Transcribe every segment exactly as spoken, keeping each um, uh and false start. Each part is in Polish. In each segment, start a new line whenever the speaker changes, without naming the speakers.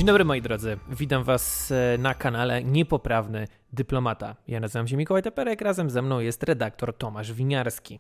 Dzień dobry moi drodzy, witam was na kanale Niepoprawny Dyplomata. Ja nazywam się Mikołaj Teperek, razem ze mną jest redaktor Tomasz Winiarski.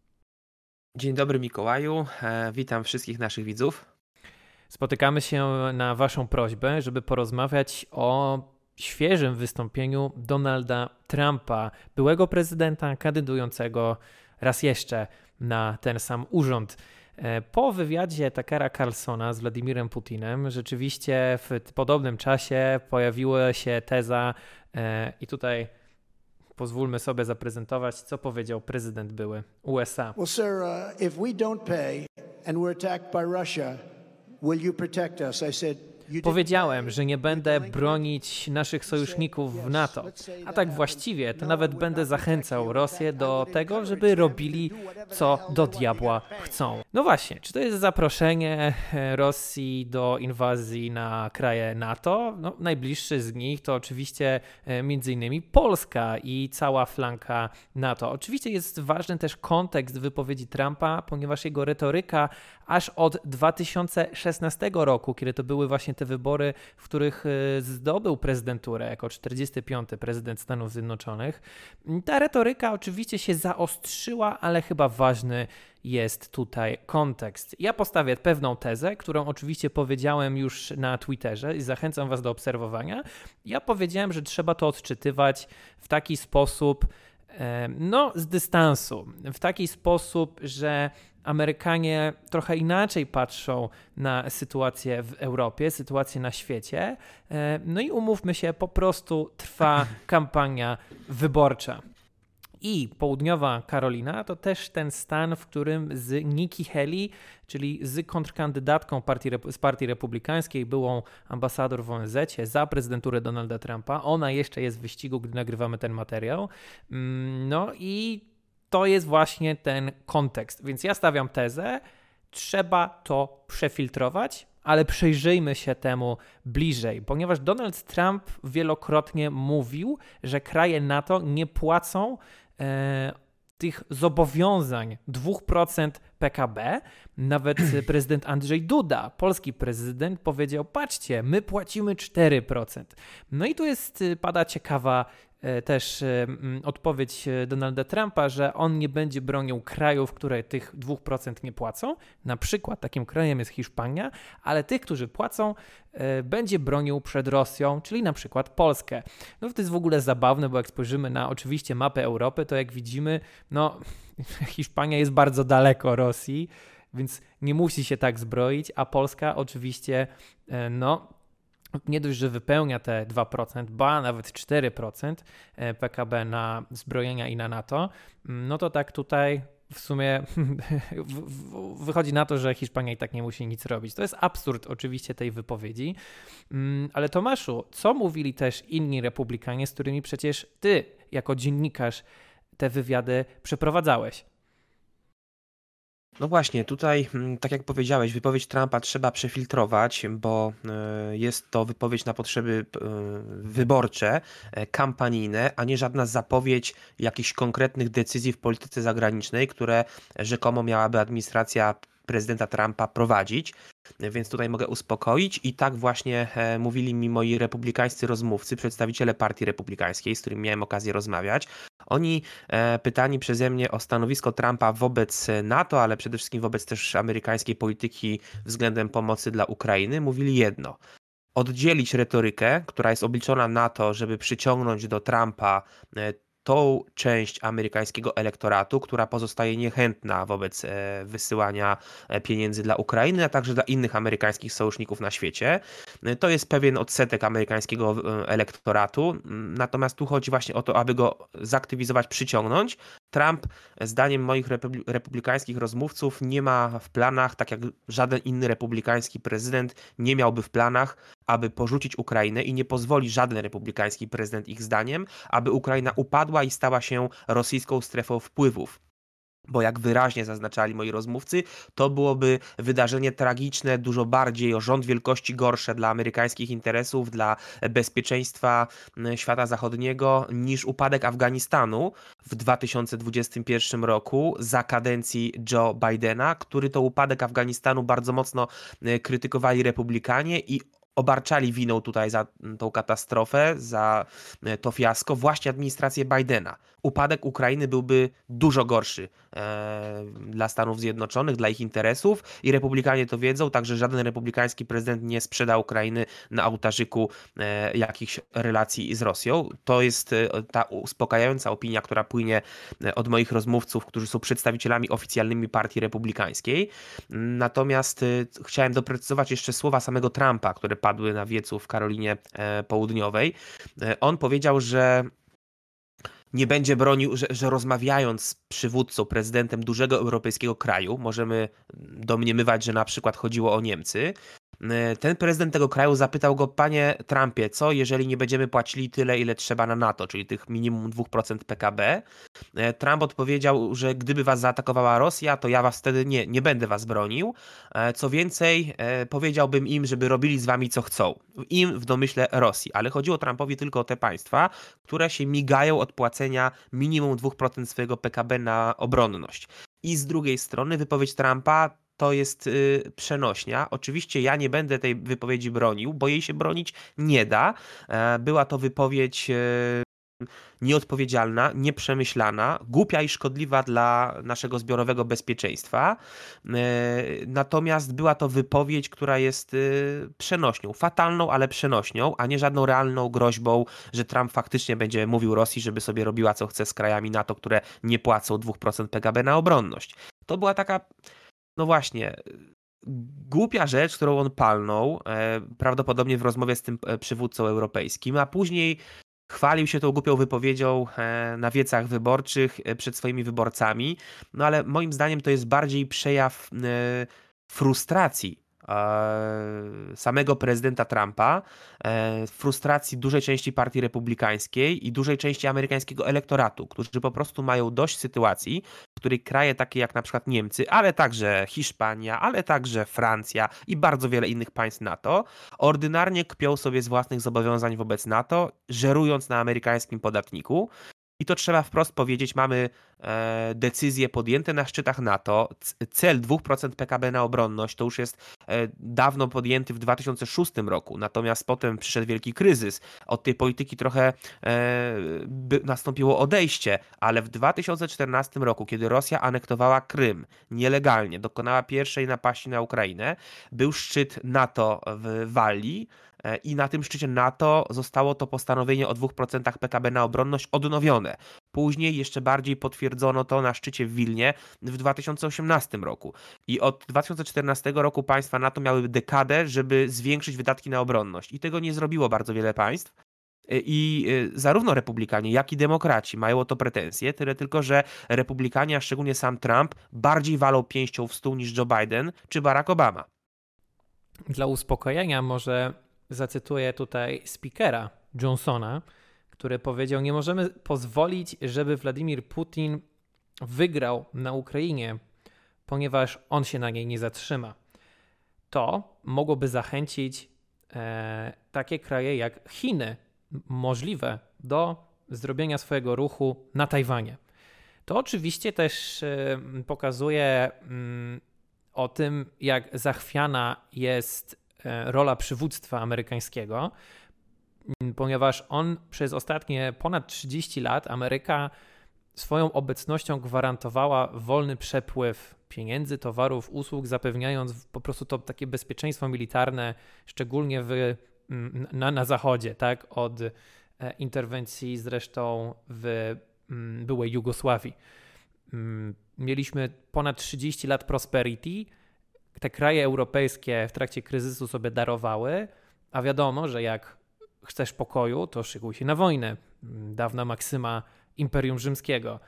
Dzień dobry Mikołaju, e, witam wszystkich naszych widzów.
Spotykamy się na waszą prośbę, żeby porozmawiać o świeżym wystąpieniu Donalda Trumpa, byłego prezydenta kandydującego raz jeszcze na ten sam urząd. Po wywiadzie Tuckera Carlsona z Władimirem Putinem rzeczywiście w podobnym czasie pojawiła się teza i tutaj pozwólmy sobie zaprezentować, co powiedział prezydent były U S A.
Well, sir, uh, if we don't pay and we're attacked by Russia, will you protect us? I said,
Powiedziałem, że nie będę bronić naszych sojuszników w NATO, a tak właściwie to nawet będę zachęcał Rosję do tego, żeby robili co do diabła chcą. No właśnie, czy to jest zaproszenie Rosji do inwazji na kraje NATO? No, najbliższy z nich to oczywiście między innymi Polska i cała flanka NATO. Oczywiście jest ważny też kontekst wypowiedzi Trumpa, ponieważ jego retoryka aż od dwa tysiące szesnastego roku, kiedy to były właśnie te wybory, w których zdobył prezydenturę jako czterdziesty piąty prezydent Stanów Zjednoczonych. Ta retoryka oczywiście się zaostrzyła, ale chyba ważny jest tutaj kontekst. Ja postawię pewną tezę, którą oczywiście powiedziałem już na Twitterze i zachęcam was do obserwowania. Ja powiedziałem, że trzeba to odczytywać w taki sposób, no z dystansu, w taki sposób, że Amerykanie trochę inaczej patrzą na sytuację w Europie, sytuację na świecie. No i umówmy się, po prostu trwa kampania wyborcza. I południowa Karolina to też ten stan, w którym z Nikki Haley, czyli z kontrkandydatką partii, z partii republikańskiej, byłą ambasador w O N Z-cie za prezydenturę Donalda Trumpa. Ona jeszcze jest w wyścigu, gdy nagrywamy ten materiał. No i to jest właśnie ten kontekst. Więc ja stawiam tezę, trzeba to przefiltrować, ale przyjrzyjmy się temu bliżej, ponieważ Donald Trump wielokrotnie mówił, że kraje NATO nie płacą e, tych zobowiązań dwa procent P K B. Nawet prezydent Andrzej Duda, polski prezydent, powiedział, patrzcie, my płacimy cztery procent. No i tu jest, pada ciekawa też odpowiedź Donalda Trumpa, że on nie będzie bronił krajów, które tych dwa procent nie płacą. Na przykład takim krajem jest Hiszpania, ale tych, którzy płacą, będzie bronił przed Rosją, czyli na przykład Polskę. No to jest w ogóle zabawne, bo jak spojrzymy na oczywiście mapę Europy, to jak widzimy, no Hiszpania jest bardzo daleko Rosji, więc nie musi się tak zbroić, a Polska oczywiście, no nie dość, że wypełnia te dwa procent, ba nawet cztery procent P K B na zbrojenia i na NATO, no to tak tutaj w sumie wychodzi na to, że Hiszpania i tak nie musi nic robić. To jest absurd oczywiście tej wypowiedzi, ale Tomaszu, co mówili też inni republikanie, z którymi przecież ty jako dziennikarz te wywiady przeprowadzałeś?
No właśnie, tutaj, tak jak powiedziałeś, wypowiedź Trumpa trzeba przefiltrować, bo jest to wypowiedź na potrzeby wyborcze, kampanijne, a nie żadna zapowiedź jakichś konkretnych decyzji w polityce zagranicznej, które rzekomo miałaby administracja prezydenta Trumpa prowadzić. Więc tutaj mogę uspokoić i tak właśnie e, mówili mi moi republikańscy rozmówcy, przedstawiciele partii republikańskiej, z którymi miałem okazję rozmawiać. Oni e, pytani przeze mnie o stanowisko Trumpa wobec NATO, ale przede wszystkim wobec też amerykańskiej polityki względem pomocy dla Ukrainy, mówili jedno. Oddzielić retorykę, która jest obliczona na to, żeby przyciągnąć do Trumpa e, tą część amerykańskiego elektoratu, która pozostaje niechętna wobec wysyłania pieniędzy dla Ukrainy, a także dla innych amerykańskich sojuszników na świecie. To jest pewien odsetek amerykańskiego elektoratu, natomiast tu chodzi właśnie o to, aby go zaktywizować, przyciągnąć. Trump, zdaniem moich republikańskich rozmówców, nie ma w planach, tak jak żaden inny republikański prezydent nie miałby w planach, aby porzucić Ukrainę i nie pozwoli żaden republikański prezydent, ich zdaniem, aby Ukraina upadła i stała się rosyjską strefą wpływów. Bo jak wyraźnie zaznaczali moi rozmówcy, to byłoby wydarzenie tragiczne, dużo bardziej o rząd wielkości gorsze dla amerykańskich interesów, dla bezpieczeństwa świata zachodniego niż upadek Afganistanu w dwa tysiące dwudziestym pierwszym roku za kadencji Joe Bidena, który to upadek Afganistanu bardzo mocno krytykowali republikanie i obarczali winą tutaj za tą katastrofę, za to fiasko właśnie administrację Bidena. Upadek Ukrainy byłby dużo gorszy e, dla Stanów Zjednoczonych, dla ich interesów i republikanie to wiedzą, także żaden republikański prezydent nie sprzeda Ukrainy na ołtarzyku e, jakichś relacji z Rosją. To jest e, ta uspokajająca opinia, która płynie od moich rozmówców, którzy są przedstawicielami oficjalnymi partii republikańskiej. Natomiast e, chciałem doprecyzować jeszcze słowa samego Trumpa, które padły na wiecu w Karolinie e, Południowej. E, on powiedział, że nie będzie bronił, że, że rozmawiając z przywódcą, prezydentem dużego europejskiego kraju, możemy domniemywać, że na przykład chodziło o Niemcy, ten prezydent tego kraju zapytał go: panie Trumpie, co jeżeli nie będziemy płacili tyle, ile trzeba na NATO, czyli tych minimum dwa procent P K B? Trump odpowiedział, że gdyby was zaatakowała Rosja, to ja was wtedy nie, nie będę was bronił. Co więcej, powiedziałbym im, żeby robili z wami co chcą. Im w domyśle Rosji, ale chodziło Trumpowi tylko o te państwa, które się migają od płacenia minimum dwa procent swojego P K B na obronność. I z drugiej strony wypowiedź Trumpa to jest y, przenośnia. Oczywiście ja nie będę tej wypowiedzi bronił, bo jej się bronić nie da. E, była to wypowiedź y, nieodpowiedzialna, nieprzemyślana, głupia i szkodliwa dla naszego zbiorowego bezpieczeństwa. E, natomiast była to wypowiedź, która jest y, przenośnią, fatalną, ale przenośnią, a nie żadną realną groźbą, że Trump faktycznie będzie mówił Rosji, żeby sobie robiła co chce z krajami NATO, które nie płacą dwa procent P K B na obronność. To była taka, no właśnie, głupia rzecz, którą on palnął, e, prawdopodobnie w rozmowie z tym przywódcą europejskim, a później chwalił się tą głupią wypowiedzią e, na wiecach wyborczych e, przed swoimi wyborcami, no ale moim zdaniem to jest bardziej przejaw e, frustracji samego prezydenta Trumpa, frustracji dużej części partii republikańskiej i dużej części amerykańskiego elektoratu, którzy po prostu mają dość sytuacji, w której kraje takie jak na przykład Niemcy, ale także Hiszpania, ale także Francja i bardzo wiele innych państw NATO ordynarnie kpią sobie z własnych zobowiązań wobec NATO, żerując na amerykańskim podatniku. I to trzeba wprost powiedzieć, mamy e, decyzje podjęte na szczytach NATO, C- cel dwa procent P K B na obronność to już jest e, dawno podjęty w dwa tysiące szóstym roku, natomiast potem przyszedł wielki kryzys, od tej polityki trochę e, by, nastąpiło odejście, ale w dwa tysiące czternastym roku, kiedy Rosja anektowała Krym nielegalnie, dokonała pierwszej napaści na Ukrainę, był szczyt NATO w Walii, i na tym szczycie NATO zostało to postanowienie o dwóch procentach P K B na obronność odnowione. Później jeszcze bardziej potwierdzono to na szczycie w Wilnie w dwa tysiące osiemnastym roku. I od dwa tysiące czternastego roku państwa NATO miały dekadę, żeby zwiększyć wydatki na obronność. I tego nie zrobiło bardzo wiele państw. I zarówno republikanie, jak i demokraci mają o to pretensje, tyle tylko, że republikanie, a szczególnie sam Trump, bardziej walą pięścią w stół niż Joe Biden czy Barack Obama.
Dla uspokojenia może zacytuję tutaj speakera Johnsona, który powiedział: nie możemy pozwolić, żeby Władimir Putin wygrał na Ukrainie, ponieważ on się na niej nie zatrzyma. To mogłoby zachęcić e, takie kraje jak Chiny, możliwe, do zrobienia swojego ruchu na Tajwanie. To oczywiście też e, pokazuje mm, o tym, jak zachwiana jest rola przywództwa amerykańskiego, ponieważ on przez ostatnie ponad trzydzieści lat, Ameryka swoją obecnością gwarantowała wolny przepływ pieniędzy, towarów, usług, zapewniając po prostu to takie bezpieczeństwo militarne, szczególnie w, na, na zachodzie, tak, od interwencji zresztą w byłej Jugosławii. Mieliśmy ponad trzydzieści lat prosperity. Te kraje europejskie w trakcie kryzysu sobie darowały, a wiadomo, że jak chcesz pokoju, to szykuj się na wojnę. Dawna maksyma Imperium Rzymskiego.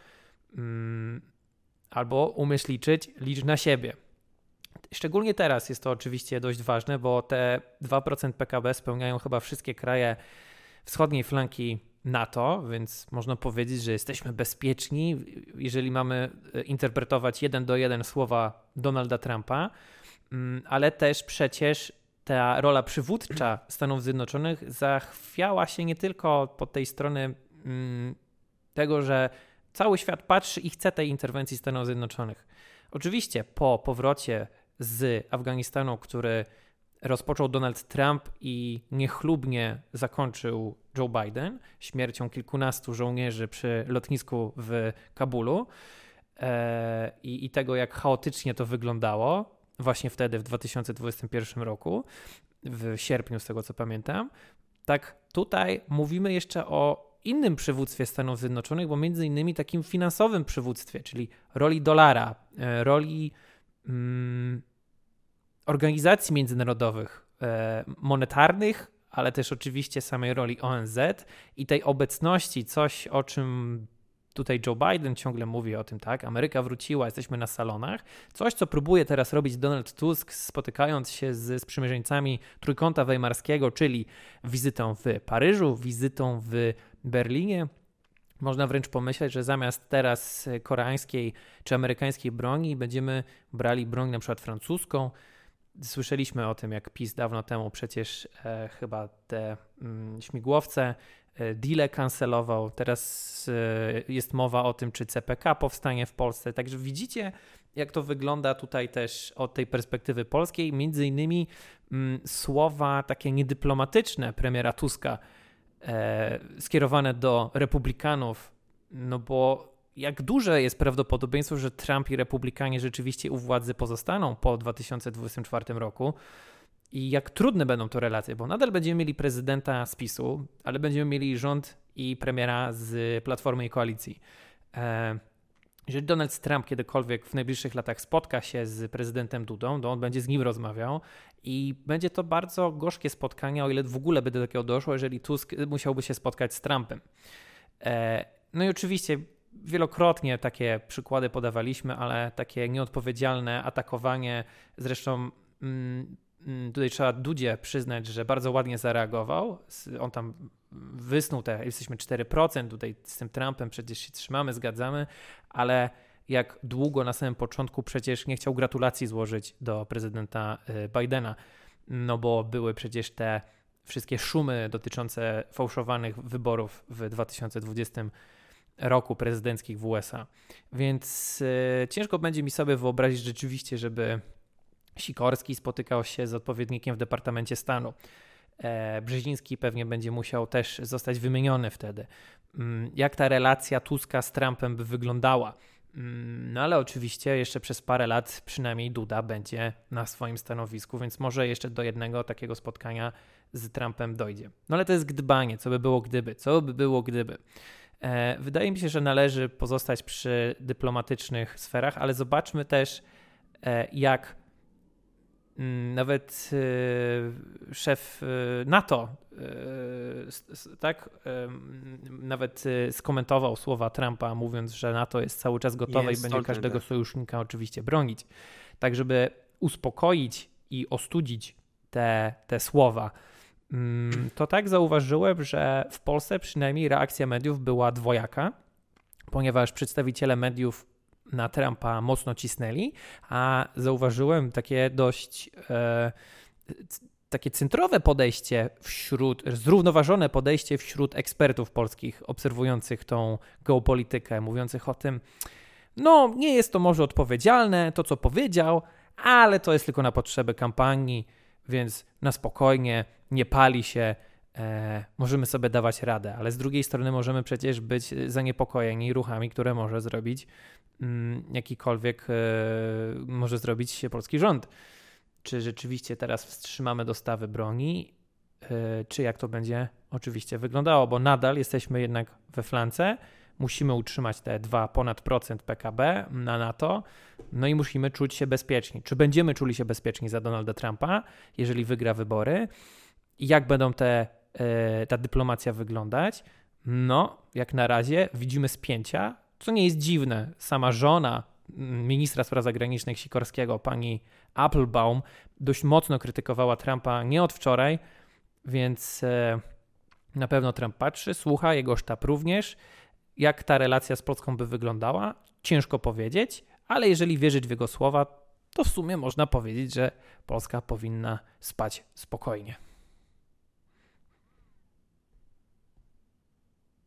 Albo umiesz liczyć, licz na siebie. Szczególnie teraz jest to oczywiście dość ważne, bo te dwa procent P K B spełniają chyba wszystkie kraje wschodniej flanki NATO, więc można powiedzieć, że jesteśmy bezpieczni, jeżeli mamy interpretować jeden do jeden słowa Donalda Trumpa, ale też przecież ta rola przywódcza Stanów Zjednoczonych zachwiała się nie tylko po tej strony tego, że cały świat patrzy i chce tej interwencji Stanów Zjednoczonych. Oczywiście po powrocie z Afganistanu, który rozpoczął Donald Trump i niechlubnie zakończył Joe Biden śmiercią kilkunastu żołnierzy przy lotnisku w Kabulu e, i, i tego, jak chaotycznie to wyglądało właśnie wtedy w dwa tysiące dwudziestym pierwszym roku, w sierpniu z tego co pamiętam. Tak tutaj mówimy jeszcze o innym przywództwie Stanów Zjednoczonych, bo między innymi takim finansowym przywództwie, czyli roli dolara, e, roli mm, organizacji międzynarodowych, e, monetarnych, ale też oczywiście samej roli O N Z i tej obecności, coś o czym tutaj Joe Biden ciągle mówi o tym, tak, Ameryka wróciła, jesteśmy na salonach, coś co próbuje teraz robić Donald Tusk, spotykając się z sprzymierzeńcami Trójkąta Weimarskiego, czyli wizytą w Paryżu, wizytą w Berlinie. Można wręcz pomyśleć, że zamiast teraz koreańskiej czy amerykańskiej broni będziemy brali broń na przykład francuską. Słyszeliśmy o tym, jak PiS dawno temu przecież e, chyba te mm, śmigłowce e, deale kancelował. Teraz e, jest mowa o tym, czy C P K powstanie w Polsce. Także widzicie, jak to wygląda tutaj też od tej perspektywy polskiej. Między innymi mm, słowa takie niedyplomatyczne premiera Tuska e, skierowane do republikanów, no bo jak duże jest prawdopodobieństwo, że Trump i republikanie rzeczywiście u władzy pozostaną po dwa tysiące dwudziestym czwartym roku i jak trudne będą to relacje, bo nadal będziemy mieli prezydenta z PiSu, ale będziemy mieli rząd i premiera z Platformy i Koalicji. E, jeżeli Donald Trump kiedykolwiek w najbliższych latach spotka się z prezydentem Dudą, to on będzie z nim rozmawiał i będzie to bardzo gorzkie spotkanie, o ile w ogóle by do takiego doszło, jeżeli Tusk musiałby się spotkać z Trumpem. E, no i oczywiście wielokrotnie takie przykłady podawaliśmy, ale takie nieodpowiedzialne atakowanie, zresztą mm, tutaj trzeba Dudzie przyznać, że bardzo ładnie zareagował. On tam wysnuł te, jesteśmy cztery procent, tutaj z tym Trumpem przecież się trzymamy, zgadzamy, ale jak długo na samym początku przecież nie chciał gratulacji złożyć do prezydenta Bidena, no bo były przecież te wszystkie szumy dotyczące fałszowanych wyborów w dwa tysiące dwudziestym roku prezydenckich w U S A. Więc e, ciężko będzie mi sobie wyobrazić rzeczywiście, żeby Sikorski spotykał się z odpowiednikiem w Departamencie Stanu. E, Brzeziński pewnie będzie musiał też zostać wymieniony wtedy. Mm, jak ta relacja Tuska z Trumpem by wyglądała? Mm, no ale oczywiście jeszcze przez parę lat przynajmniej Duda będzie na swoim stanowisku, więc może jeszcze do jednego takiego spotkania z Trumpem dojdzie. No ale to jest gdybanie, co by było gdyby, co by było gdyby. Wydaje mi się, że należy pozostać przy dyplomatycznych sferach, ale zobaczmy też, jak nawet szef NATO tak, nawet skomentował słowa Trumpa, mówiąc, że NATO jest cały czas gotowe jest i będzie każdego sojusznika oczywiście bronić. Tak, żeby uspokoić i ostudzić te, te słowa, to tak zauważyłem, że w Polsce przynajmniej reakcja mediów była dwojaka, ponieważ przedstawiciele mediów na Trumpa mocno cisnęli, a zauważyłem takie dość e, takie centrowe podejście wśród, zrównoważone podejście wśród ekspertów polskich obserwujących tą geopolitykę, mówiących o tym, no nie jest to może odpowiedzialne, to co powiedział, ale to jest tylko na potrzeby kampanii, więc na spokojnie, nie pali się, e, możemy sobie dawać radę, ale z drugiej strony możemy przecież być zaniepokojeni ruchami, które może zrobić mm, jakikolwiek, e, może zrobić polski rząd. Czy rzeczywiście teraz wstrzymamy dostawy broni, e, czy jak to będzie oczywiście wyglądało, bo nadal jesteśmy jednak we flance, musimy utrzymać te dwa ponad procent P K B na NATO, no i musimy czuć się bezpieczni. Czy będziemy czuli się bezpieczni za Donalda Trumpa, jeżeli wygra wybory? I jak będą te, e, ta dyplomacja wyglądać? No, jak na razie widzimy spięcia, co nie jest dziwne. Sama żona ministra spraw zagranicznych Sikorskiego, pani Applebaum, dość mocno krytykowała Trumpa nie od wczoraj, więc e, na pewno Trump patrzy, słucha, jego sztab również. Jak ta relacja z Polską by wyglądała? Ciężko powiedzieć, ale jeżeli wierzyć w jego słowa, to w sumie można powiedzieć, że Polska powinna spać spokojnie.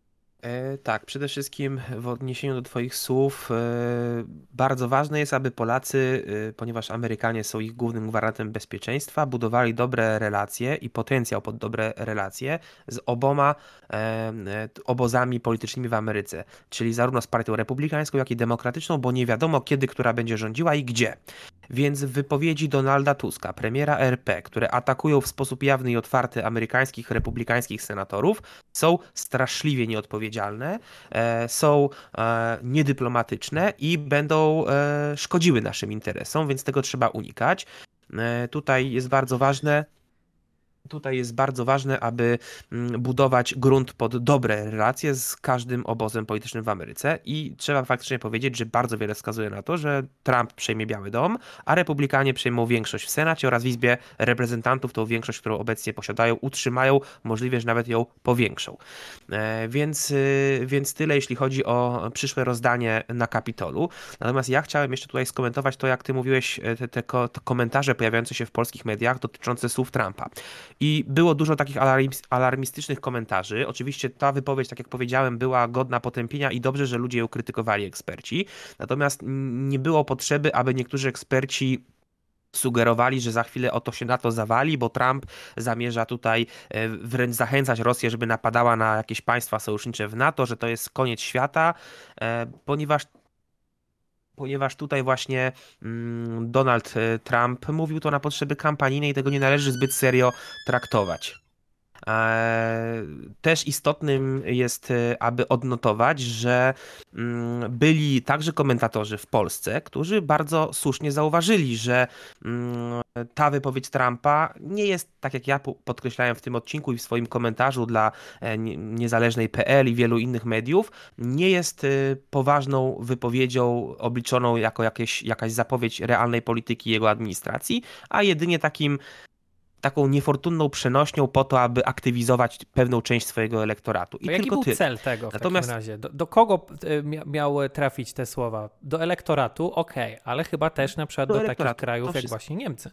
E, tak, przede wszystkim w odniesieniu do Twoich słów, e, bardzo ważne jest, aby Polacy, e, ponieważ Amerykanie są ich głównym gwarantem bezpieczeństwa, budowali dobre relacje i potencjał pod dobre relacje z oboma e, e, obozami politycznymi w Ameryce, czyli zarówno z partią republikańską, jak i demokratyczną, bo nie wiadomo kiedy, która będzie rządziła i gdzie. Więc w wypowiedzi Donalda Tuska, premiera R P, które atakują w sposób jawny i otwarty amerykańskich republikańskich senatorów, są straszliwie nieodpowiedzialne, e, są e, niedyplomatyczne i będą e, szkodziły naszym interesom, więc tego trzeba unikać. E, tutaj jest bardzo ważne, Tutaj jest bardzo ważne, aby budować grunt pod dobre relacje z każdym obozem politycznym w Ameryce i trzeba faktycznie powiedzieć, że bardzo wiele wskazuje na to, że Trump przejmie Biały Dom, a Republikanie przejmą większość w Senacie oraz w Izbie Reprezentantów, tą większość, którą obecnie posiadają, utrzymają, możliwe, że nawet ją powiększą. Więc, więc tyle, jeśli chodzi o przyszłe rozdanie na Kapitolu. Natomiast ja chciałem jeszcze tutaj skomentować to, jak ty mówiłeś, te, te, te komentarze pojawiające się w polskich mediach dotyczące słów Trumpa. I było dużo takich alarmistycznych komentarzy. Oczywiście ta wypowiedź, tak jak powiedziałem, była godna potępienia i dobrze, że ludzie ją krytykowali, eksperci. Natomiast nie było potrzeby, aby niektórzy eksperci sugerowali, że za chwilę oto się NATO zawali, bo Trump zamierza tutaj wręcz zachęcać Rosję, żeby napadała na jakieś państwa sojusznicze w NATO, że to jest koniec świata, ponieważ Ponieważ tutaj właśnie Donald Trump mówił to na potrzeby kampanijne i tego nie należy zbyt serio traktować. Też istotnym jest, aby odnotować, że byli także komentatorzy w Polsce, którzy bardzo słusznie zauważyli, że ta wypowiedź Trumpa nie jest, tak jak ja podkreślałem w tym odcinku i w swoim komentarzu dla niezależnej kropka pe el i wielu innych mediów, nie jest poważną wypowiedzią obliczoną jako jakieś, jakaś zapowiedź realnej polityki jego administracji, a jedynie takim taką niefortunną przenośnią po to, aby aktywizować pewną część swojego elektoratu. I
to jaki
tylko
był
tyle.
cel tego w
Natomiast...
takim razie? Do, do kogo miały trafić te słowa? Do elektoratu? Okej, okay, ale chyba też na przykład do, do takich krajów jak właśnie Niemcy.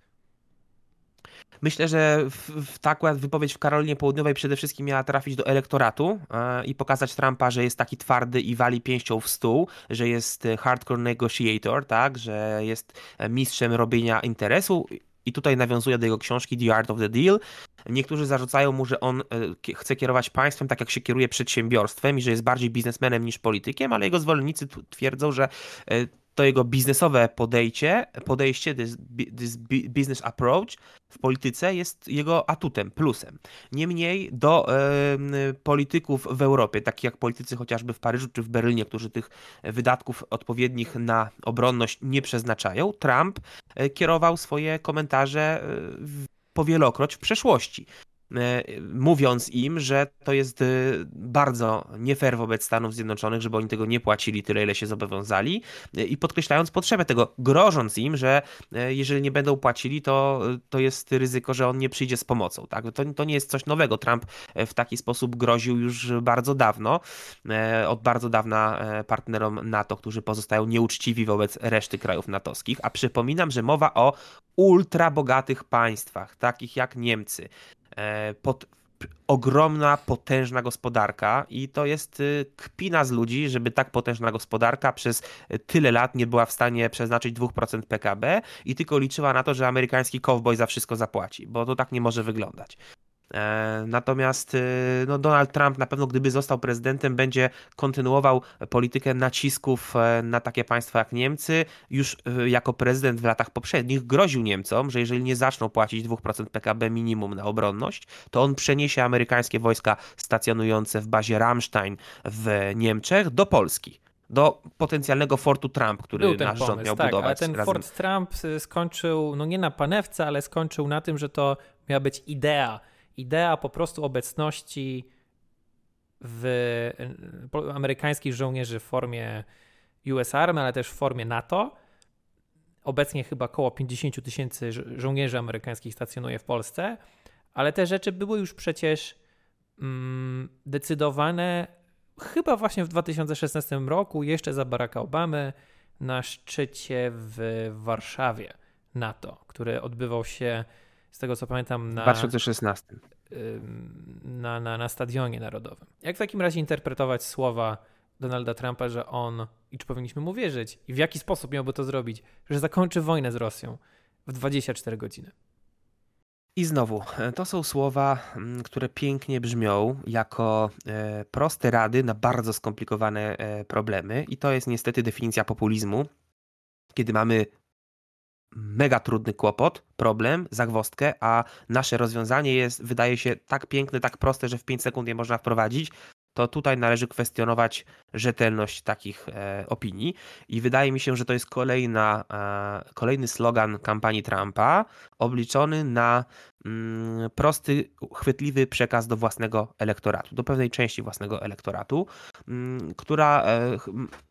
Myślę, że w, w ta akurat wypowiedź w Karolinie Południowej przede wszystkim miała trafić do elektoratu e, i pokazać Trumpa, że jest taki twardy i wali pięścią w stół, że jest hardcore negotiator, tak, że jest mistrzem robienia interesu. I tutaj nawiązuje do jego książki The Art of the Deal. Niektórzy zarzucają mu, że on chce kierować państwem tak, jak się kieruje przedsiębiorstwem i że jest bardziej biznesmenem niż politykiem, ale jego zwolennicy twierdzą, że to jego biznesowe podejście, podejście this, this business approach w polityce jest jego atutem, plusem. Niemniej do e, polityków w Europie, takich jak politycy chociażby w Paryżu czy w Berlinie, którzy tych wydatków odpowiednich na obronność nie przeznaczają, Trump e, kierował swoje komentarze e, powielokroć w przeszłości. Mówiąc im, że to jest bardzo nie fair wobec Stanów Zjednoczonych, żeby oni tego nie płacili tyle, ile się zobowiązali i podkreślając potrzebę tego, grożąc im, że jeżeli nie będą płacili, to, to jest ryzyko, że on nie przyjdzie z pomocą. Tak? To, to nie jest coś nowego. Trump w taki sposób groził już bardzo dawno, od bardzo dawna partnerom NATO, którzy pozostają nieuczciwi wobec reszty krajów natowskich, a przypominam, że mowa o ultra bogatych państwach, takich jak Niemcy, Pod, ogromna, potężna gospodarka i to jest kpina z ludzi, żeby tak potężna gospodarka przez tyle lat nie była w stanie przeznaczyć dwa procent P K B i tylko liczyła na to, że amerykański cowboy za wszystko zapłaci, bo to tak nie może wyglądać. Natomiast no, Donald Trump na pewno, gdyby został prezydentem, będzie kontynuował politykę nacisków na takie państwa jak Niemcy. Już jako prezydent w latach poprzednich groził Niemcom, że jeżeli nie zaczną płacić dwa procent P K B minimum na obronność, to on przeniesie amerykańskie wojska stacjonujące w bazie Ramstein w Niemczech do Polski. Do potencjalnego Fortu Trump, który nasz
pomysł,
rząd miał
tak,
budować.
Ale ten
razem.
Fort Trump skończył, no nie na panewce, ale skończył na tym, że to miała być idea. Idea po prostu obecności w amerykańskich żołnierzy w formie U S Army, ale też w formie NATO. Obecnie chyba około pięćdziesiąt tysięcy żo- żołnierzy amerykańskich stacjonuje w Polsce, ale te rzeczy były już przecież mm, decydowane chyba właśnie w dwa tysiące szesnastym roku, jeszcze za Baracka Obamy, na szczycie w Warszawie NATO, który odbywał się, z tego co pamiętam, na...
w dwa tysiące szesnastym.
na, na, na stadionie narodowym. Jak w takim razie interpretować słowa Donalda Trumpa, że on, i czy powinniśmy mu wierzyć, i w jaki sposób miałby to zrobić, że zakończy wojnę z Rosją w dwadzieścia cztery godziny?
I znowu, to są słowa, które pięknie brzmią jako proste rady na bardzo skomplikowane problemy i to jest niestety definicja populizmu, kiedy mamy mega trudny kłopot, problem, zagwozdkę, a nasze rozwiązanie jest, wydaje się, tak piękne, tak proste, że w pięć sekund je można wprowadzić, to tutaj należy kwestionować rzetelność takich e, opinii i wydaje mi się, że to jest kolejna, e, kolejny slogan kampanii Trumpa obliczony na mm, prosty, chwytliwy przekaz do własnego elektoratu, do pewnej części własnego elektoratu, mm, która e,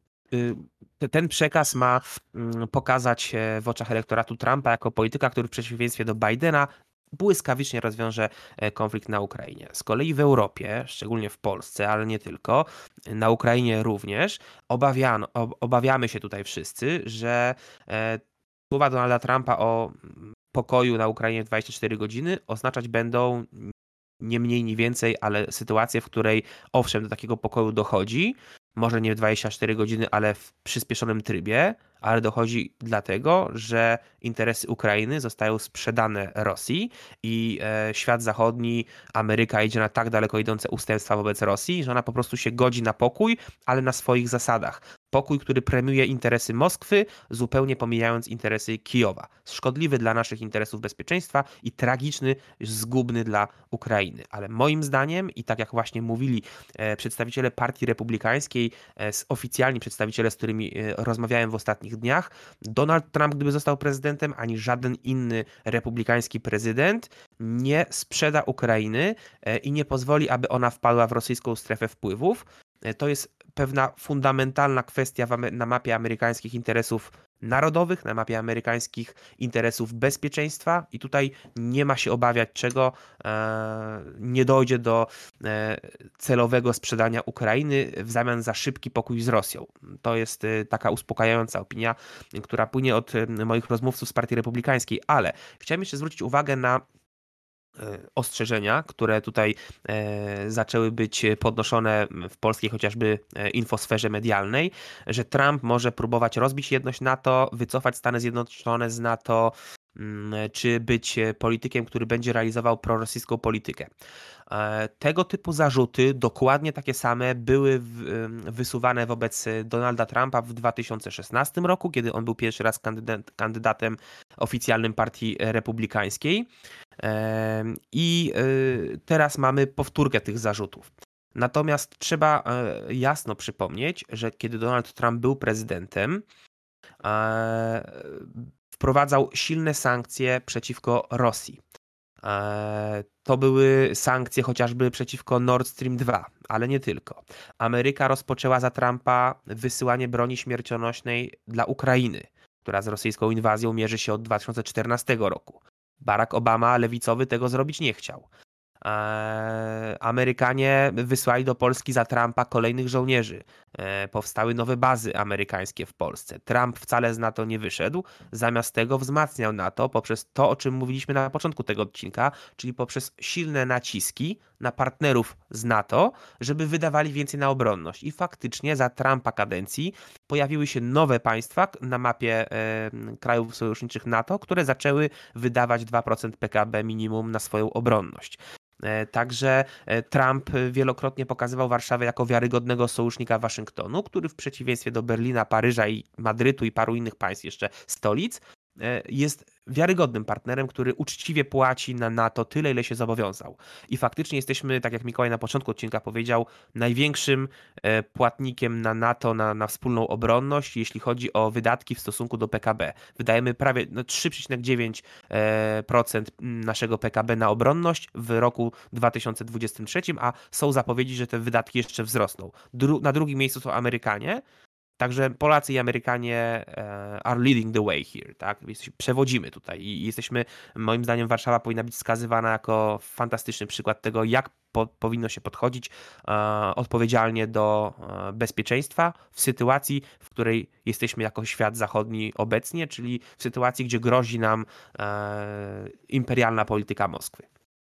ten przekaz ma pokazać w oczach elektoratu Trumpa jako polityka, który w przeciwieństwie do Bidena błyskawicznie rozwiąże konflikt na Ukrainie. Z kolei w Europie, szczególnie w Polsce, ale nie tylko, na Ukrainie również, obawiano, obawiamy się tutaj wszyscy, że słowa Donalda Trumpa o pokoju na Ukrainie w dwadzieścia cztery godziny oznaczać będą nie mniej, nie więcej, ale sytuację, w której owszem, do takiego pokoju dochodzi, może nie w dwadzieścia cztery godziny, ale w przyspieszonym trybie, ale dochodzi dlatego, że interesy Ukrainy zostają sprzedane Rosji i e, świat zachodni, Ameryka idzie na tak daleko idące ustępstwa wobec Rosji, że ona po prostu się godzi na pokój, ale na swoich zasadach. Pokój, który premiuje interesy Moskwy, zupełnie pomijając interesy Kijowa. Szkodliwy dla naszych interesów bezpieczeństwa i tragiczny, zgubny dla Ukrainy. Ale moim zdaniem, i tak jak właśnie mówili e, przedstawiciele Partii Republikańskiej, e, oficjalni przedstawiciele, z którymi e, rozmawiałem w ostatnich dniach, Donald Trump, gdyby został prezydentem, ani żaden inny republikański prezydent nie sprzeda Ukrainy e, i nie pozwoli, aby ona wpadła w rosyjską strefę wpływów. E, to jest pewna fundamentalna kwestia na mapie amerykańskich interesów narodowych, na mapie amerykańskich interesów bezpieczeństwa i tutaj nie ma się obawiać czego, e, nie dojdzie do e, celowego sprzedania Ukrainy w zamian za szybki pokój z Rosją. To jest e, taka uspokajająca opinia, która płynie od e, moich rozmówców z Partii Republikańskiej, ale chciałem jeszcze zwrócić uwagę na ostrzeżenia, które tutaj e, zaczęły być podnoszone w polskiej chociażby infosferze medialnej, że Trump może próbować rozbić jedność NATO, wycofać Stany Zjednoczone z NATO, m, czy być politykiem, który będzie realizował prorosyjską politykę. E, tego typu zarzuty, dokładnie takie same, były w, wysuwane wobec Donalda Trumpa w dwa tysiące szesnastym roku, kiedy on był pierwszy raz kandydat, kandydatem oficjalnym Partii Republikańskiej. I teraz mamy powtórkę tych zarzutów. Natomiast trzeba jasno przypomnieć, że kiedy Donald Trump był prezydentem, wprowadzał silne sankcje przeciwko Rosji. To były sankcje chociażby przeciwko Nord Stream dwa, ale nie tylko. Ameryka rozpoczęła za Trumpa wysyłanie broni śmiercionośnej dla Ukrainy, która z rosyjską inwazją mierzy się od dwa tysiące czternastego roku. Barack Obama, lewicowy, tego zrobić nie chciał. Eee, Amerykanie wysłali do Polski za Trumpa kolejnych żołnierzy. Eee, powstały nowe bazy amerykańskie w Polsce. Trump wcale z NATO nie wyszedł, zamiast tego wzmacniał NATO poprzez to, o czym mówiliśmy na początku tego odcinka, czyli poprzez silne naciski na partnerów z NATO, żeby wydawali więcej na obronność. I faktycznie za Trumpa kadencji pojawiły się nowe państwa na mapie e, krajów sojuszniczych NATO, które zaczęły wydawać dwa procent P K B minimum na swoją obronność. Także Trump wielokrotnie pokazywał Warszawę jako wiarygodnego sojusznika Waszyngtonu, który w przeciwieństwie do Berlina, Paryża i Madrytu i paru innych państw jeszcze stolic jest wiarygodnym partnerem, który uczciwie płaci na NATO tyle, ile się zobowiązał. I faktycznie jesteśmy, tak jak Mikołaj na początku odcinka powiedział, największym płatnikiem na NATO, na, na wspólną obronność, jeśli chodzi o wydatki w stosunku do P K B. Wydajemy prawie no, trzy przecinek dziewięć procent naszego P K B na obronność w roku dwa tysiące dwudziestym trzecim, a są zapowiedzi, że te wydatki jeszcze wzrosną. Dru- na drugim miejscu są Amerykanie. Także Polacy i Amerykanie are leading the way here, tak? Przewodzimy tutaj i jesteśmy, moim zdaniem Warszawa powinna być wskazywana jako fantastyczny przykład tego, jak po, powinno się podchodzić e, odpowiedzialnie do e, bezpieczeństwa w sytuacji, w której jesteśmy jako świat zachodni obecnie, czyli w sytuacji, gdzie grozi nam e, imperialna polityka Moskwy.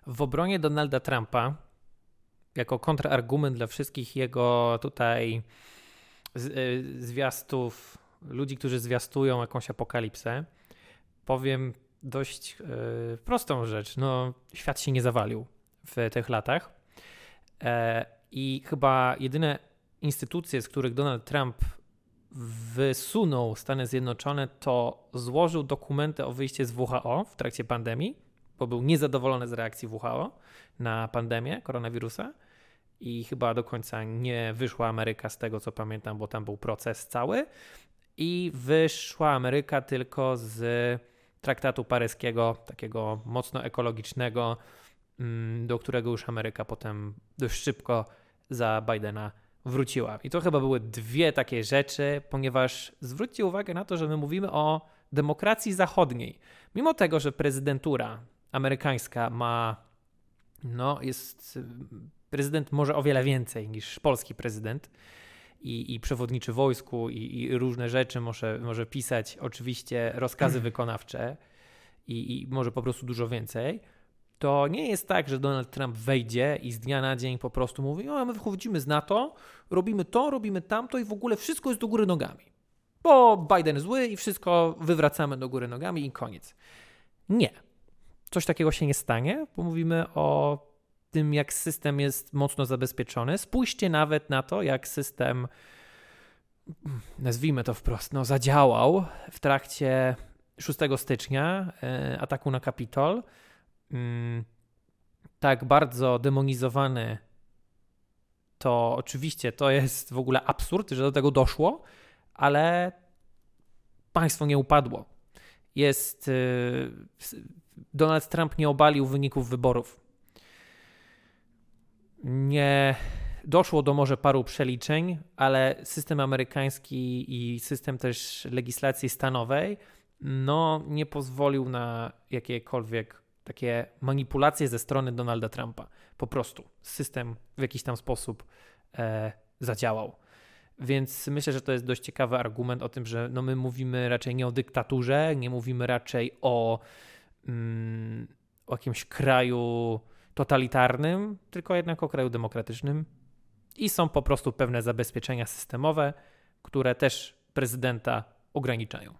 w obronie Donalda Trumpa, jako kontrargument dla wszystkich jego tutaj zwiastów, ludzi, którzy zwiastują jakąś apokalipsę, powiem dość yy, prostą rzecz. No, świat się nie zawalił w tych latach e, i chyba jedyne instytucje, z których Donald Trump wysunął Stany Zjednoczone, to złożył dokumenty o wyjściu z W H O w trakcie pandemii, bo był niezadowolony z reakcji W H O na pandemię koronawirusa i chyba do końca nie wyszła Ameryka z tego, co pamiętam, bo tam był proces cały i wyszła Ameryka tylko z traktatu paryskiego, takiego mocno ekologicznego, do którego już Ameryka potem dość szybko za Bidena wróciła. I to chyba były dwie takie rzeczy, ponieważ zwróćcie uwagę na to, że my mówimy o demokracji zachodniej. Mimo tego, że prezydentura amerykańska ma, no jest, prezydent może o wiele więcej niż polski prezydent i, i przewodniczy wojsku i, i różne rzeczy może, może pisać, oczywiście rozkazy wykonawcze i, i może po prostu dużo więcej, to nie jest tak, że Donald Trump wejdzie i z dnia na dzień po prostu mówi, o, my wychodzimy z NATO, robimy to, robimy tamto i w ogóle wszystko jest do góry nogami. Bo Biden zły i wszystko wywracamy do góry nogami i koniec. Nie. Coś takiego się nie stanie, bo mówimy o tym, jak system jest mocno zabezpieczony. Spójrzcie nawet na to, jak system, nazwijmy to wprost, no, zadziałał w trakcie szóstego stycznia, e, ataku na Kapitol. Tak bardzo demonizowany, to oczywiście to jest w ogóle absurd, że do tego doszło, ale państwo nie upadło. Jest Donald Trump nie obalił wyników wyborów. Nie doszło do może paru przeliczeń, ale system amerykański i system też legislacji stanowej no nie pozwolił na jakiekolwiek takie manipulacje ze strony Donalda Trumpa. Po prostu system w jakiś tam sposób e, zadziałał. Więc myślę, że to jest dość ciekawy argument o tym, że no my mówimy raczej nie o dyktaturze, nie mówimy raczej o, mm, o jakimś kraju totalitarnym, tylko jednak o kraju demokratycznym. I są po prostu pewne zabezpieczenia systemowe, które też prezydenta ograniczają.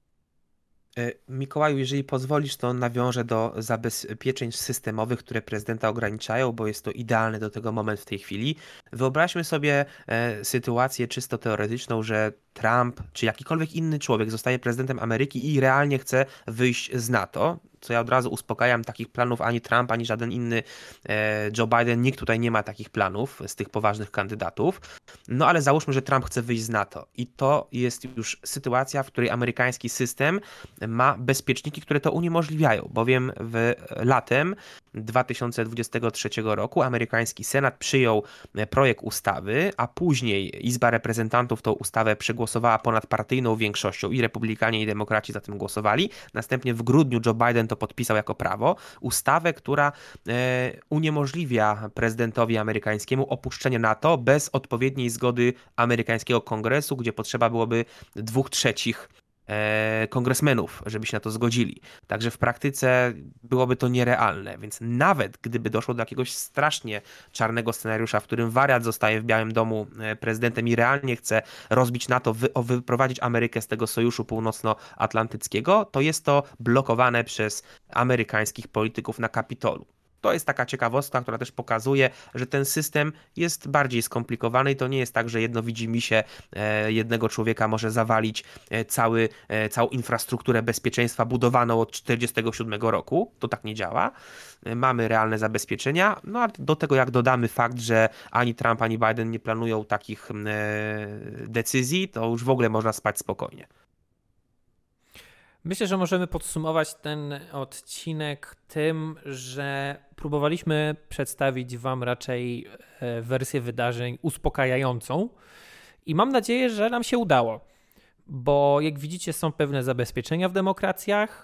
Mikołaju, jeżeli pozwolisz, to nawiążę do zabezpieczeń systemowych, które prezydenta ograniczają, bo jest to idealny do tego moment w tej chwili. Wyobraźmy sobie e, sytuację czysto teoretyczną, że Trump czy jakikolwiek inny człowiek zostaje prezydentem Ameryki i realnie chce wyjść z NATO. Co ja od razu uspokajam, takich planów ani Trump, ani żaden inny e, Joe Biden, nikt tutaj nie ma takich planów z tych poważnych kandydatów. No ale załóżmy, że Trump chce wyjść z NATO i to jest już sytuacja, w której amerykański system ma bezpieczniki, które to uniemożliwiają, bowiem w latem dwa tysiące dwudziestego trzeciego roku amerykański Senat przyjął projekt ustawy, a później Izba Reprezentantów tą ustawę przegłosowała ponadpartyjną większością i republikanie i demokraci za tym głosowali. Następnie w grudniu Joe Biden to podpisał jako prawo. Ustawę, która e, uniemożliwia prezydentowi amerykańskiemu opuszczenie NATO bez odpowiedniej zgody amerykańskiego kongresu, gdzie potrzeba byłoby dwóch trzecich kongresmenów, żeby się na to zgodzili. Także w praktyce byłoby to nierealne, więc nawet gdyby doszło do jakiegoś strasznie czarnego scenariusza, w którym wariat zostaje w Białym Domu prezydentem i realnie chce rozbić NATO, wy, wyprowadzić Amerykę z tego sojuszu północnoatlantyckiego, to jest to blokowane przez amerykańskich polityków na Kapitolu. To jest taka ciekawostka, która też pokazuje, że ten system jest bardziej skomplikowany i to nie jest tak, że jedno widzimisię jednego człowieka może zawalić cały, całą infrastrukturę bezpieczeństwa budowaną od tysiąc dziewięćset czterdziestego siódmego roku. To tak nie działa. Mamy realne zabezpieczenia, no a do tego jak dodamy fakt, że ani Trump, ani Biden nie planują takich decyzji, to już w ogóle można spać spokojnie.
Myślę, że możemy podsumować ten odcinek tym, że próbowaliśmy przedstawić wam raczej wersję wydarzeń uspokajającą i mam nadzieję, że nam się udało, bo jak widzicie są pewne zabezpieczenia w demokracjach,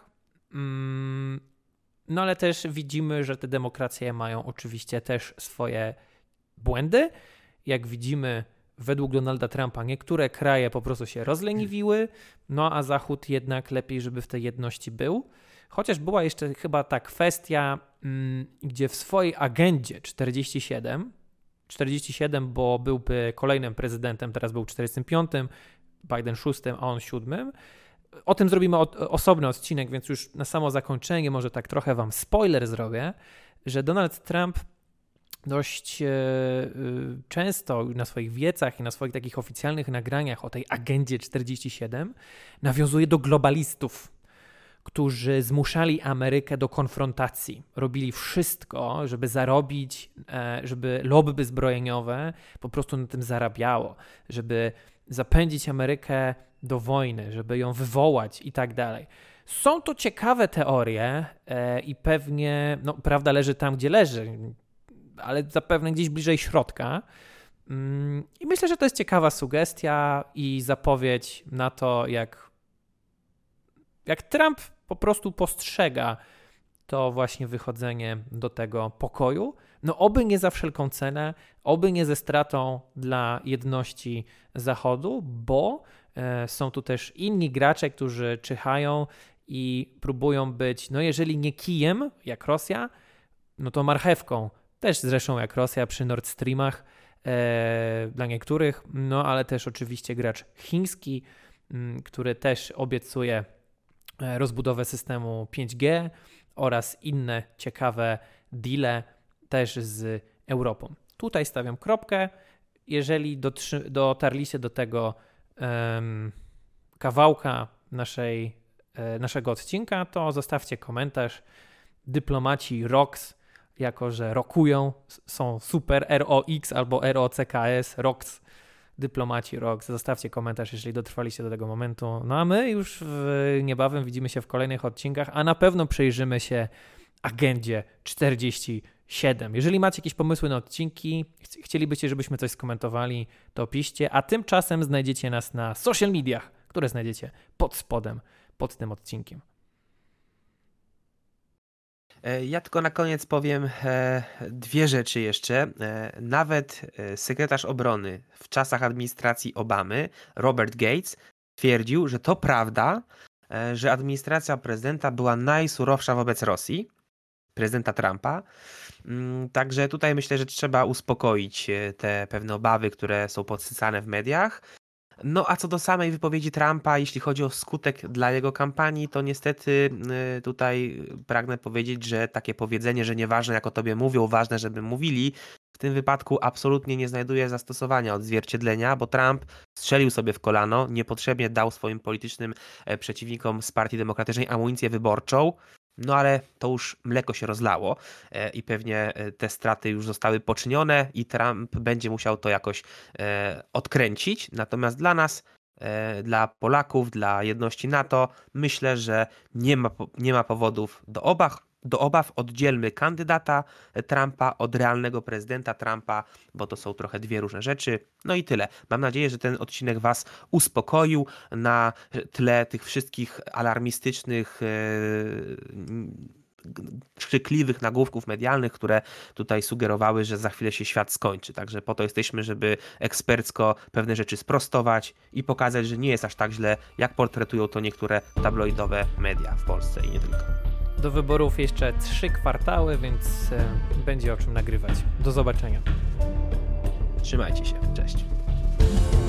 no ale też widzimy, że te demokracje mają oczywiście też swoje błędy. Jak widzimy, według Donalda Trumpa niektóre kraje po prostu się rozleniwiły, no a Zachód jednak lepiej, żeby w tej jedności był. Chociaż była jeszcze chyba ta kwestia, mm, gdzie w swojej agendzie czterdzieści siedem, czterdzieści siedem, bo byłby kolejnym prezydentem, teraz był czterdziestym piątym, Biden szóstym, a on siódmym. O tym zrobimy od, osobny odcinek, więc już na samo zakończenie może tak trochę wam spoiler zrobię, że Donald Trump dość e, często na swoich wiecach i na swoich takich oficjalnych nagraniach o tej agendzie czterdzieści siedem nawiązuje do globalistów, którzy zmuszali Amerykę do konfrontacji. Robili wszystko, żeby zarobić, e, żeby lobby zbrojeniowe po prostu na tym zarabiało, żeby zapędzić Amerykę do wojny, żeby ją wywołać i tak dalej. Są to ciekawe teorie e, i pewnie, no prawda leży tam, gdzie leży, ale zapewne gdzieś bliżej środka. Mm, I myślę, że to jest ciekawa sugestia i zapowiedź na to, jak, jak Trump po prostu postrzega to właśnie wychodzenie do tego pokoju. No oby nie za wszelką cenę, oby nie ze stratą dla jedności Zachodu, bo e, są tu też inni gracze, którzy czyhają i próbują być, no jeżeli nie kijem, jak Rosja, no to marchewką, też zresztą jak Rosja przy Nord Streamach e, dla niektórych, no ale też oczywiście gracz chiński, m, który też obiecuje rozbudowę systemu pięć G oraz inne ciekawe deale też z Europą. Tutaj stawiam kropkę. Jeżeli dotrzy, dotarliście do tego um, kawałka naszej, e, naszego odcinka, to zostawcie komentarz. Dyplomaci ROX, jako że rokują, są super, R O X albo R O C K S, ROX, dyplomaci ROX. Zostawcie komentarz, jeżeli dotrwaliście do tego momentu. No a my już w, niebawem widzimy się w kolejnych odcinkach, a na pewno przyjrzymy się agendzie czterdzieści siedem. Jeżeli macie jakieś pomysły na odcinki, ch- chcielibyście, żebyśmy coś skomentowali, to piszcie, a tymczasem znajdziecie nas na social mediach, które znajdziecie pod spodem, pod tym odcinkiem.
Ja tylko na koniec powiem e, dwie rzeczy jeszcze. E, nawet e, sekretarz obrony w czasach administracji Obamy, Robert Gates, twierdził, że to prawda, e, że administracja prezydenta była najsurowsza wobec Rosji, prezydenta Trumpa. Mm, także tutaj myślę, że trzeba uspokoić te pewne obawy, które są podsycane w mediach. No a co do samej wypowiedzi Trumpa, jeśli chodzi o skutek dla jego kampanii, to niestety tutaj pragnę powiedzieć, że takie powiedzenie, że nieważne jak o tobie mówią, ważne żeby mówili, w tym wypadku absolutnie nie znajduje zastosowania, odzwierciedlenia, bo Trump strzelił sobie w kolano, niepotrzebnie dał swoim politycznym przeciwnikom z Partii Demokratycznej amunicję wyborczą. No ale to już mleko się rozlało i pewnie te straty już zostały poczynione i Trump będzie musiał to jakoś odkręcić. Natomiast dla nas, dla Polaków, dla jedności NATO, myślę, że nie ma, nie ma powodów do obaw. Do obaw oddzielmy kandydata Trumpa od realnego prezydenta Trumpa, bo to są trochę dwie różne rzeczy. No i tyle. Mam nadzieję, że ten odcinek was uspokoił na tle tych wszystkich alarmistycznych, krzykliwych nagłówków medialnych, które tutaj sugerowały, że za chwilę się świat skończy. Także po to jesteśmy, żeby ekspercko pewne rzeczy sprostować i pokazać, że nie jest aż tak źle, jak portretują to niektóre tabloidowe media w Polsce i nie tylko.
Do wyborów jeszcze trzy kwartały, więc e, będzie o czym nagrywać. Do zobaczenia.
Trzymajcie się. Cześć.